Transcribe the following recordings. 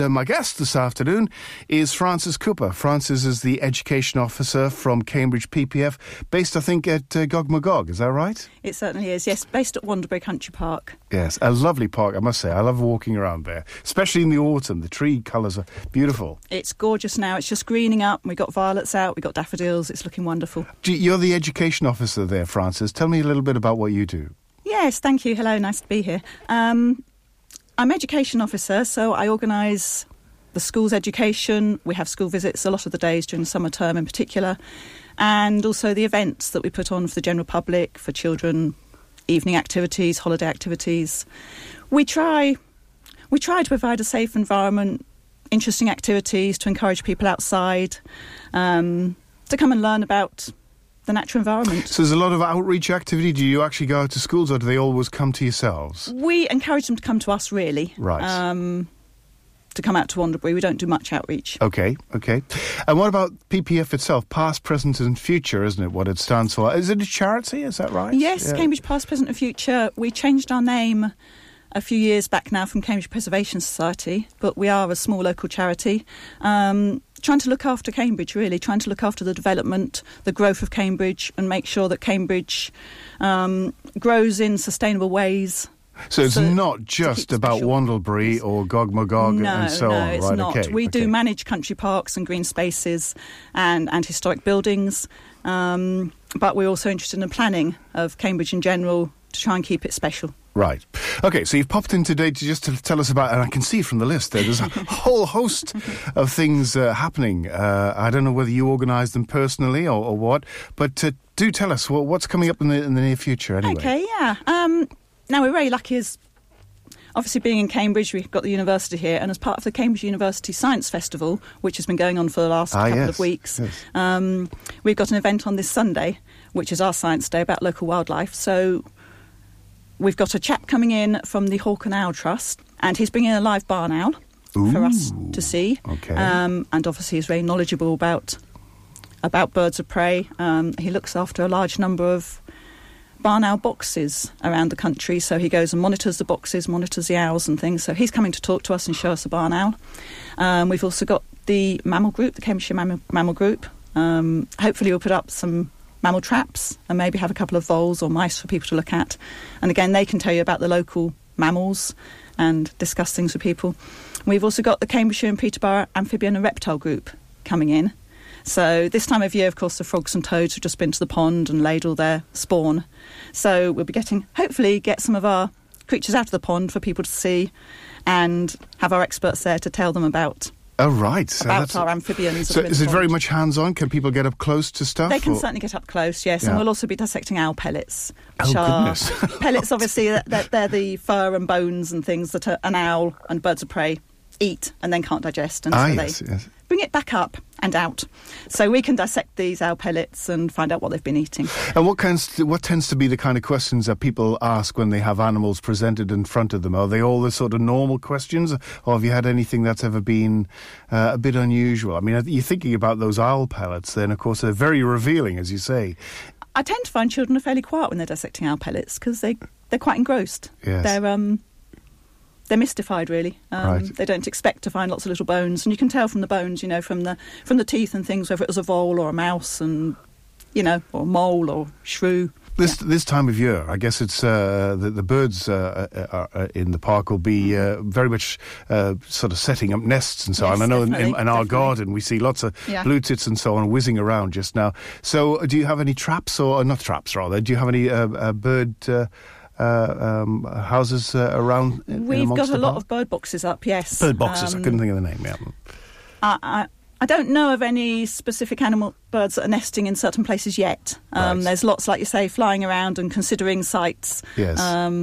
My guest this afternoon is Francis Cooper. Francis is the Education Officer from Cambridge PPF, based, I think, at Gog Magog. Is that right? It certainly is, yes. Based at Wanderbury Country Park. Yes, a lovely park, I must say. I love walking around there, especially in the autumn. The tree colours are beautiful. It's gorgeous now. It's just greening up. We've got violets out. We've got daffodils. It's looking wonderful. You're the Education Officer there, Francis. Tell me a little bit about what you do. Yes, thank you. Hello, nice to be here. I'm Education Officer, so I organise the school's education. We have school visits a lot of the days during the summer term in particular, and also the events that we put on for the general public, for children, evening activities, holiday activities. We try to provide a safe environment, interesting activities to encourage people outside, to come and learn about the natural environment. So there's a lot of outreach activity. Do you actually go out to schools, or do they always come to yourselves? We encourage them to come to us, really. Right. To come out to Wanderbury. We don't do much outreach. Okay. And what about PPF itself? Past, present and future, isn't it, what it stands for? Is it a charity, is that right? Yes, yeah. Cambridge Past, Present and Future. We changed our name a few years back now from Cambridge Preservation Society, but we are a small local charity. Trying to look after Cambridge, really, trying to look after the development, the growth of Cambridge, and make sure that Cambridge grows in sustainable ways. So it's not just about Wandlebury or Gog Magog and so on, right? No, it's not. Okay, we do manage country parks and green spaces and historic buildings, but we're also interested in the planning of Cambridge in general to try and keep it special. Right. Okay, so you've popped in today to tell us about, and I can see from the list there's a whole host of things happening. I don't know whether you organise them personally or what, but do tell us what's coming up in the near future anyway. Okay, yeah. Now, we're very lucky as, obviously being in Cambridge, we've got the university here, and as part of the Cambridge University Science Festival, which has been going on for the last couple of weeks, we've got an event on this Sunday, which is our Science Day, about local wildlife. So we've got a chap coming in from the Hawk and Owl Trust, and he's bringing a live barn owl for us to see. Okay. And obviously he's very knowledgeable about birds of prey. He looks after a large number of barn owl boxes around the country, so he goes and monitors the boxes, monitors the owls and things. So he's coming to talk to us and show us the barn owl. We've also got the mammal group, the Cambridgeshire Mammal Group. Hopefully we'll put up some mammal traps and maybe have a couple of voles or mice for people to look at. And again, they can tell you about the local mammals and discuss things with people. We've also got the Cambridgeshire and Peterborough Amphibian and Reptile Group coming in. So this time of year, of course, the frogs and toads have just been to the pond and laid all their spawn. So we'll be hopefully get some of our creatures out of the pond for people to see and have our experts there to tell them about. Oh, right. About our amphibians. So is it very much hands-on? Can people get up close to stuff? They can certainly get up close, yes. Yeah. And we'll also be dissecting owl pellets. Goodness. Pellets, obviously, they're the fur and bones and things that an owl and birds of prey eat and then can't digest. And so they bring it back up and out. So we can dissect these owl pellets and find out what they've been eating. And what tends to be the kind of questions that people ask when they have animals presented in front of them? Are they all the sort of normal questions, or have you had anything that's ever been a bit unusual? I mean, you're thinking about those owl pellets, then of course they're very revealing, as you say. I tend to find children are fairly quiet when they're dissecting owl pellets because they're quite engrossed. Yes. They're mystified, really. Right. They don't expect to find lots of little bones, and you can tell from the bones, from the teeth and things, whether it was a vole or a mouse, and or a mole or shrew. This time of year, I guess it's the birds in the park will be very much sort of setting up nests and so on. I know in our garden we see lots of blue tits and so on whizzing around just now. So do you have any traps, or not traps rather? Do you have any bird houses around? We've got a lot of bird boxes up, yes. Bird boxes, I couldn't think of the name, yeah. I don't know of any specific birds that are nesting in certain places yet. Right. There's lots, like you say, flying around and considering sites. Yes.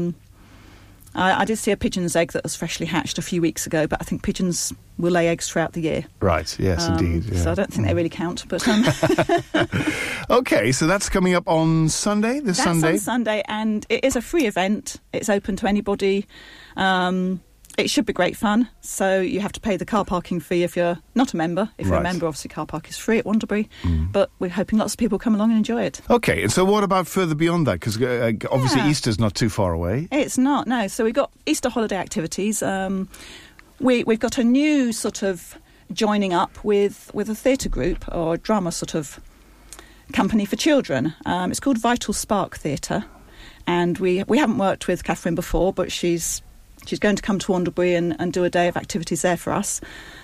I did see a pigeon's egg that was freshly hatched a few weeks ago, but I think pigeons will lay eggs throughout the year. Right, yes, indeed. Yeah. So I don't think they really count. But OK, so that's coming up on Sunday, That's on Sunday, and it is a free event. It's open to anybody. It should be great fun. So you have to pay the car parking fee if you're not a member. If you're a member, obviously car park is free at Wanderbury. But we're hoping lots of people come along and enjoy it. OK, and so what about further beyond that? Because obviously Easter's not too far away. It's not, no. So we've got Easter holiday activities. we've got a new sort of joining up with a theatre group or a drama sort of company for children. It's called Vital Spark Theatre, and we haven't worked with Catherine before, but she's going to come to Wandlebury and do a day of activities there for us.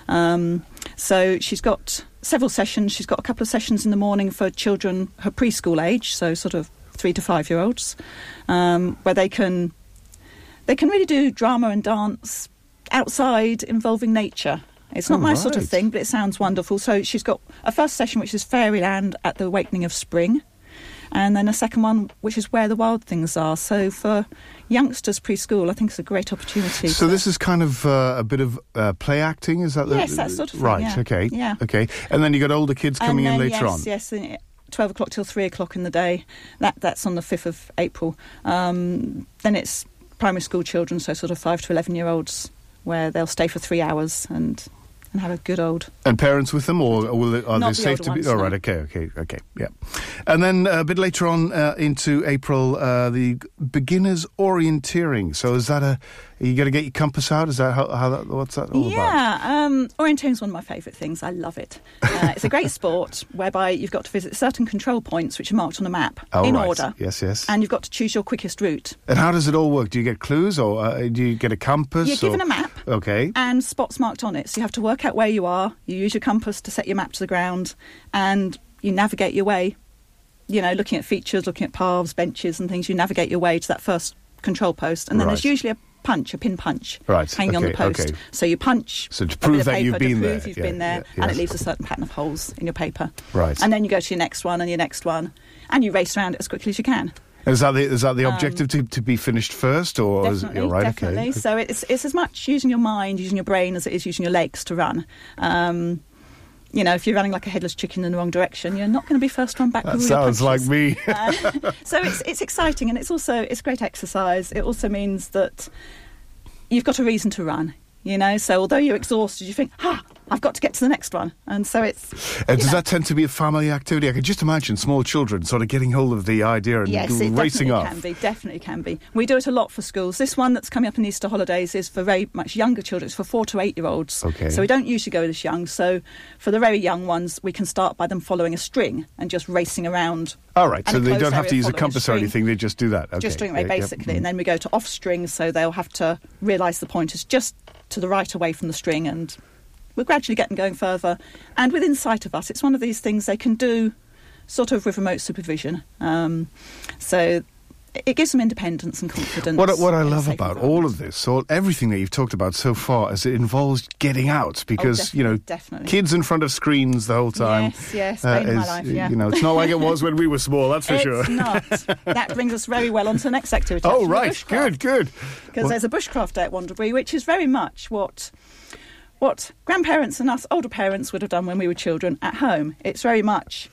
So she's got several sessions. She's got a couple of sessions in the morning for children her preschool age, so sort of 3 to 5 year olds, where they can really do drama and dance outside involving nature. It's not my sort of thing, but it sounds wonderful. So she's got a first session, which is Fairyland at the Awakening of Spring, and then a second one, which is Where the Wild Things Are. So for youngsters preschool, I think it's a great opportunity. So this is kind of a bit of play acting, is that? Yes, that sort of thing, right, yeah. Okay. Yeah. Okay. And then you got older kids coming in later on. Yes, 12 o'clock till 3 o'clock in the day. That's on the 5th of April. Then it's primary school children, so sort of 5 to 11-year-olds, where they'll stay for 3 hours and have a good old... And parents with them, or are they safe to be... Ones, oh, right, okay, yeah. And then a bit later on into April, the beginners orienteering. So is that are you going to get your compass out? Is that what's that all about? Yeah, orienteering is one of my favourite things. I love it. It's a great sport whereby you've got to visit certain control points which are marked on a map in order. Yes. And you've got to choose your quickest route. And how does it all work? Do you get clues, or do you get a compass? You're given a map. Okay. And spots marked on it. So you have to work out where you are. You use your compass to set your map to the ground, and you navigate your way. You know, looking at features, looking at paths, benches and things. You navigate your way to that first control post, and then there's usually a pin punch hanging on the post. Okay. So you punch. So to prove that you've been there. You've been there, and it leaves a certain pattern of holes in your paper. Right. And then you go to your next one and your next one, and you race around it as quickly as you can. Is that the objective to be finished first, or definitely, is it, right? Definitely. Okay. So it's as much using your mind, using your brain, as it is using your legs to run. You know, if you're running like a headless chicken in the wrong direction, you're not going to be first one back. That sounds like me. So it's exciting, and it's great exercise. It also means that you've got a reason to run. You know, so although you're exhausted, you think, I've got to get to the next one. And so it's... does that tend to be a family activity? I can just imagine small children sort of getting hold of the idea and racing off. Yes, it definitely can be. We do it a lot for schools. This one that's coming up in Easter holidays is for very much younger children. It's for 4 to 8-year-olds. Okay. So we don't usually go this young. So for the very young ones, we can start by them following a string and just racing around. All right, so they don't have to use a compass or anything. They just do that. Okay. Just string away, basically. Yep. And then we go to off string, so they'll have to realise the point is just to the right away from the string, and we're gradually getting going further. And within sight of us, it's one of these things they can do sort of with remote supervision. So it gives them independence and confidence. What I love about all of this, everything that you've talked about so far, is it involves getting out, because definitely. Kids in front of screens the whole time. Yes, pain in my life. Yeah. You know, it's not like it was when we were small. That's for sure. It's not. That brings us very well on to the next activity. Oh, right, good. Because there's a bushcraft day at Wandlebury, which is very much what grandparents and us older parents would have done when we were children at home. It's very much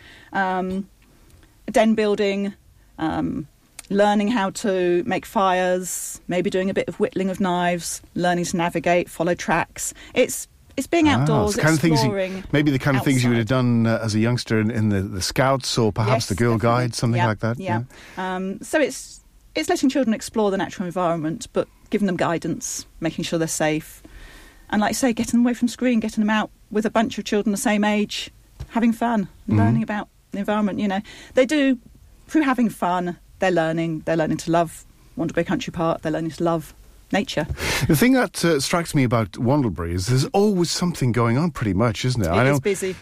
den building. Learning how to make fires, maybe doing a bit of whittling of knives, learning to navigate, follow tracks. It's being outdoors, exploring. Maybe the kind of things you would have done as a youngster in the Scouts, or perhaps the Girl Guide, something like that. Yeah. So it's letting children explore the natural environment, but giving them guidance, making sure they're safe. And like I say, getting them away from screen, getting them out with a bunch of children the same age, having fun, learning about the environment. You know, they do, through having fun, they're learning to love Wandlebury Country Park, they're learning to love nature. The thing that strikes me about Wandlebury is there's always something going on, pretty much, isn't there? It's busy.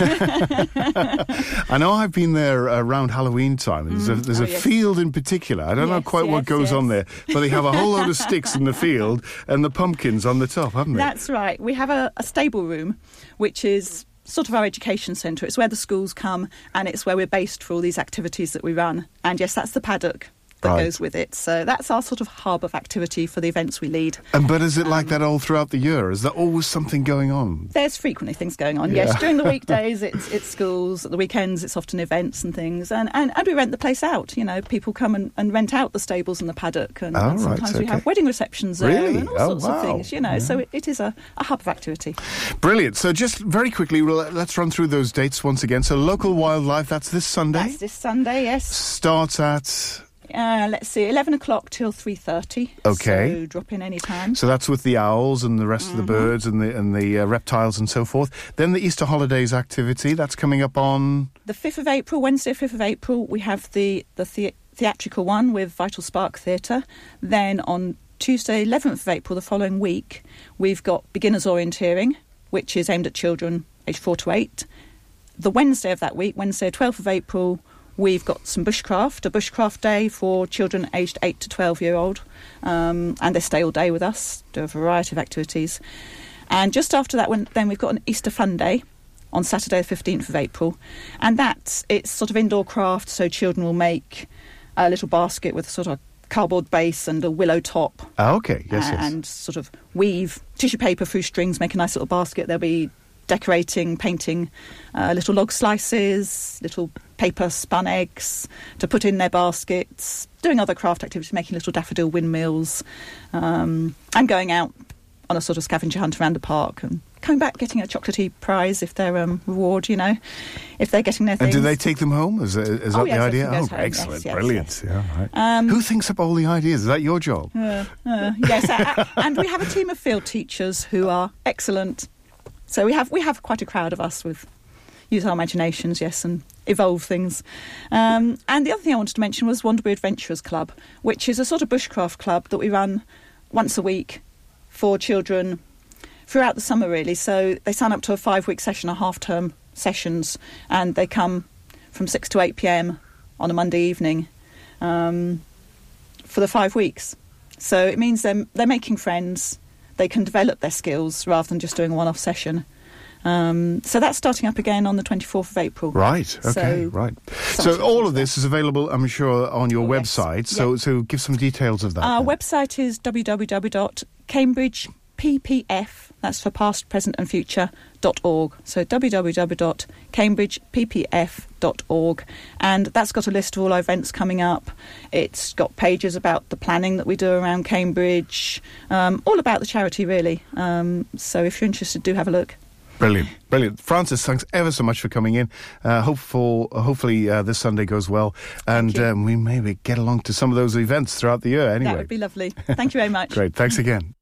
I know I've been there around Halloween time. There's a field in particular. I don't know quite what goes on there, but they have a whole load of sticks in the field and the pumpkins on the top, haven't they? That's right. We have a stable room, which is sort of our education centre. It's where the schools come, and it's where we're based for all these activities that we run. And yes, that's the paddock that goes with it. So that's our sort of hub of activity for the events we lead. But is it like that all throughout the year? Is there always something going on? There's frequently things going on, yes. During the weekdays, it's schools. At the weekends, it's often events and things. And we rent the place out. You know, people come and rent out the stables and the paddock. And sometimes we have wedding receptions there and all sorts of things, you know. Yeah. So it is a hub of activity. Brilliant. So just very quickly, let's run through those dates once again. So Local Wildlife, that's this Sunday? That's this Sunday, yes. Starts at... Let's see, 11 o'clock till 3:30. Okay. So drop in any time. So that's with the owls and the rest of the birds and the reptiles and so forth. Then the Easter holidays activity, that's coming up on... The 5th of April, Wednesday 5th of April, we have the theatrical one with Vital Spark Theatre. Then on Tuesday 11th of April, the following week, we've got beginners orienteering, which is aimed at children aged 4 to 8. The Wednesday of that week, Wednesday 12th of April, we've got some bushcraft, a bushcraft day for children aged 8 to 12-year-old. And they stay all day with us, do a variety of activities. And just after that, then we've got an Easter Fun Day on Saturday the 15th of April. And it's sort of indoor craft, so children will make a little basket with a sort of cardboard base and a willow top. Oh, okay, yes. And sort of weave tissue paper through strings, make a nice little basket. They'll be decorating, painting little log slices, little paper spun eggs to put in their baskets, doing other craft activities, making little daffodil windmills, and going out on a sort of scavenger hunt around the park and coming back getting a chocolatey prize if they're reward, if they're getting their things. And do they take them home? Is that yes, the idea? Home, excellent, yes, brilliant. Yes. Yeah, right. Who thinks up all the ideas? Is that your job? Yes, and we have a team of field teachers who are excellent. So we have quite a crowd of us with use our imaginations, yes, and evolve things. And the other thing I wanted to mention was Wanderbury Adventurers Club, which is a sort of bushcraft club that we run once a week for children throughout the summer, really. So they sign up to a 5-week session, a half-term sessions, and they come from 6 to 8 p.m. on a Monday evening for the 5 weeks. So it means they're making friends. They can develop their skills rather than just doing a one-off session. So that's starting up again on the 24th of April. Right, okay, right. So all of this is available, I'm sure, on your website. Yes. So give some details of that. Our website is www.cambridgeppf, that's for past, present and future.org. So www.cambridgeppf.org. And that's got a list of all our events coming up. It's got pages about the planning that we do around Cambridge, all about the charity, really. So if you're interested, do have a look. Brilliant. Frances, thanks ever so much for coming in. Hopefully this Sunday goes well, and we maybe get along to some of those events throughout the year anyway. That would be lovely. Thank you very much. Great, thanks again.